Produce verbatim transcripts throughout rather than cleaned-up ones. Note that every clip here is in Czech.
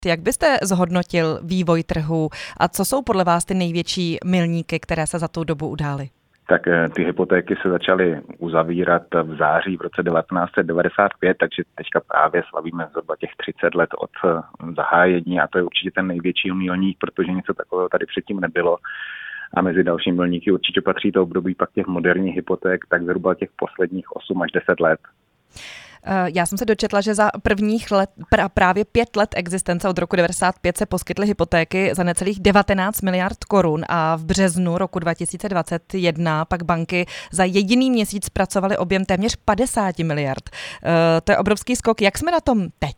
Jak byste zhodnotil vývoj trhu a co jsou podle vás ty největší milníky, které se za tou dobu udály? Tak ty hypotéky se začaly uzavírat v září v roce devatenáct set devadesát pět, takže teďka právě slavíme zhruba těch třicet let od zahájení a to je určitě ten největší milník, protože něco takového tady předtím nebylo. A mezi další milníky určitě patří to období pak těch moderních hypoték, tak zhruba těch posledních osm až deset let. Já jsem se dočetla, že za prvních let, právě pět let existence od roku devadesát pět se poskytly hypotéky za necelých devatenáct miliard korun a v březnu roku dva tisíce dvacet jedna pak banky za jediný měsíc zpracovaly objem téměř padesát miliard. To je obrovský skok. Jak jsme na tom teď?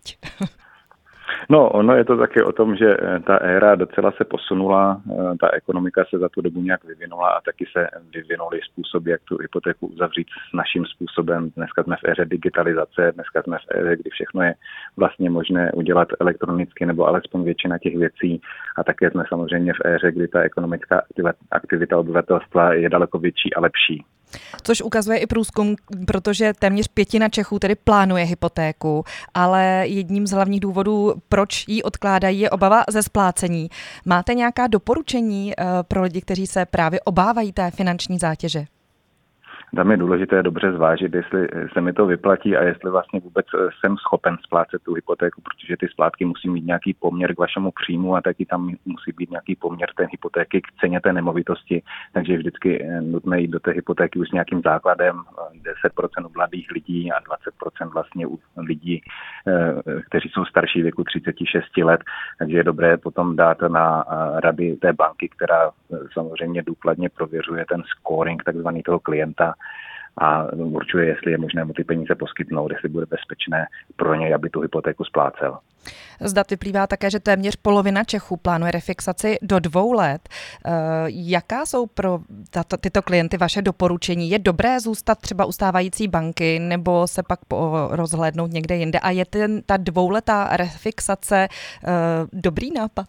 No, ono je to taky o tom, že ta éra docela se posunula, ta ekonomika se za tu dobu nějak vyvinula a taky se vyvinuly způsoby, jak tu hypotéku uzavřít s naším způsobem. Dneska jsme v éře digitalizace, dneska jsme v éře, kdy všechno je vlastně možné udělat elektronicky nebo alespoň většina těch věcí a také jsme samozřejmě v éře, kdy ta ekonomická aktivita obyvatelstva je daleko větší a lepší. Což ukazuje i průzkum, protože téměř pětina Čechů tedy plánuje hypotéku, ale jedním z hlavních důvodů, proč ji odkládají, je obava ze splácení. Máte nějaká doporučení pro lidi, kteří se právě obávají té finanční zátěže? Tam je důležité dobře zvážit, jestli se mi to vyplatí a jestli vlastně vůbec jsem schopen splácet tu hypotéku, protože ty splátky musí mít nějaký poměr k vašemu příjmu a taky tam musí být nějaký poměr té hypotéky k ceně té nemovitosti, takže je vždycky nutné jít do té hypotéky už s nějakým základem, deset procent u mladých lidí a dvacet procent vlastně u lidí, kteří jsou starší věku třicet šest let, takže je dobré potom dát na rady té banky, která samozřejmě důkladně prověřuje ten scoring takzvaný toho klienta a určuje, jestli je možné mu ty peníze poskytnout, jestli bude bezpečné pro něj, aby tu hypotéku splácel. Z dat vyplývá také, že téměř polovina Čechů plánuje refixaci do dvou let. Jaká jsou pro tato, tyto klienty vaše doporučení? Je dobré zůstat třeba u stávající banky nebo se pak rozhlédnout někde jinde? A je ten, ta dvouletá refixace dobrý nápad?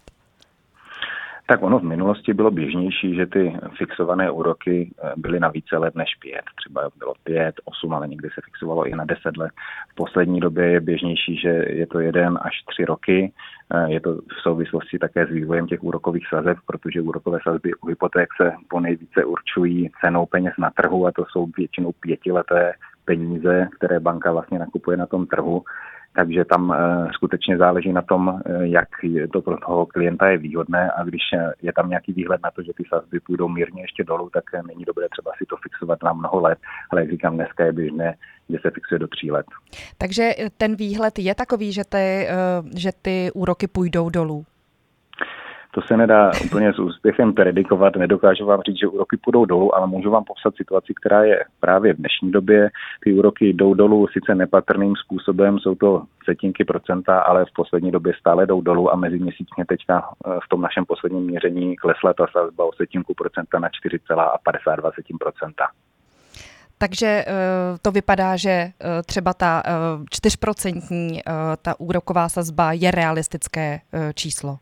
Tak ono v minulosti bylo běžnější, že ty fixované úroky byly na více let než pět. Třeba bylo pět, osm, ale někdy se fixovalo i na deset let. V poslední době je běžnější, že je to jeden až tři roky. Je to v souvislosti také s vývojem těch úrokových sazeb, protože úrokové sazby u hypoték se ponejvíce určují cenou peněz na trhu a to jsou většinou pětileté peníze, které banka vlastně nakupuje na tom trhu. Takže tam uh, skutečně záleží na tom, uh, jak to pro toho klienta je výhodné a když je tam nějaký výhled na to, že ty sazby půjdou mírně ještě dolů, tak uh, není dobré třeba si to fixovat na mnoho let, ale jak říkám, dneska je běžné, že se fixuje do tří let. Takže ten výhled je takový, že ty, uh, že ty úroky půjdou dolů? To se nedá úplně s úspěchem predikovat, nedokážu vám říct, že úroky půjdou dolů, ale můžu vám popsat situaci, která je právě v dnešní době. Ty úroky jdou dolů sice nepatrným způsobem, jsou to setinky procenta, ale v poslední době stále jdou dolů a meziměsíčně teďka v tom našem posledním měření klesla ta sazba o setinku procenta na čtyři celá padesát dva procenta. Takže to vypadá, že třeba ta čtyřprocentní ta úroková sazba je realistické číslo.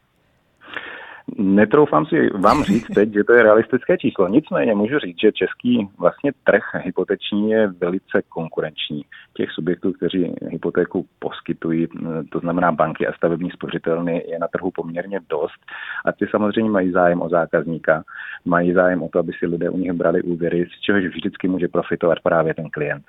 Netroufám si vám říct teď, že to je realistické číslo. Nicméně můžu říct, že český vlastně trh hypoteční je velice konkurenční. Těch subjektů, kteří hypotéku poskytují, to znamená banky a stavební spořitelny, je na trhu poměrně dost. A ty samozřejmě mají zájem o zákazníka, mají zájem o to, aby si lidé u nich brali úvěry, z čehož vždycky může profitovat právě ten klient.